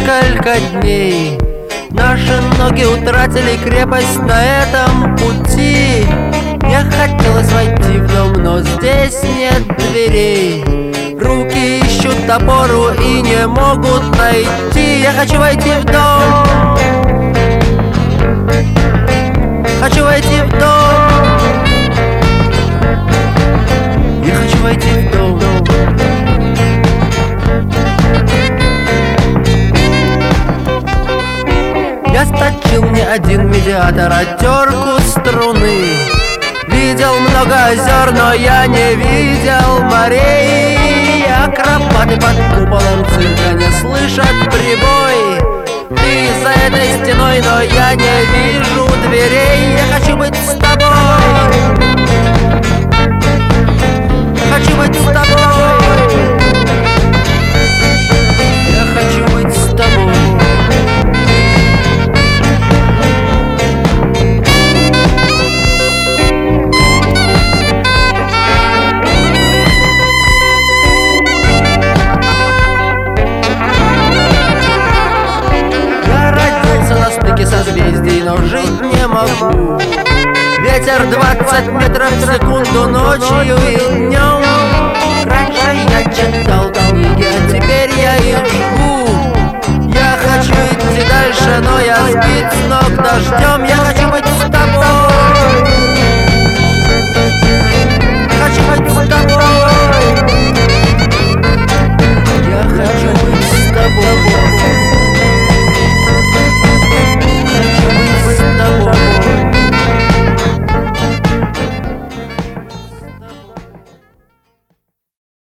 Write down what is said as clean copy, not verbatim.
несколько дней. Наши ноги утратили крепость на этом пути. Мне хотелось войти в дом, но здесь нет дверей. Руки ищут опору и не могут найти. Я хочу войти в дом. Хочу войти в дом. Я хочу войти в дом. Я сточил не один медиатор, а терку струны. Видел много озер, но я не видел морей. Акробаты под куполом цирка не слышат прибой. Ты за этой стеной, но я не вижу дверей. Я хочу быть с тобой. Хочу быть с тобой. Я хочу быть с тобой. Созвездий, но жить не могу. Ветер 20 метров в секунду ночью и днем. Раньше я читал книги, а теперь я их жгу. Я хочу идти дальше, но я сбит с ног дождем.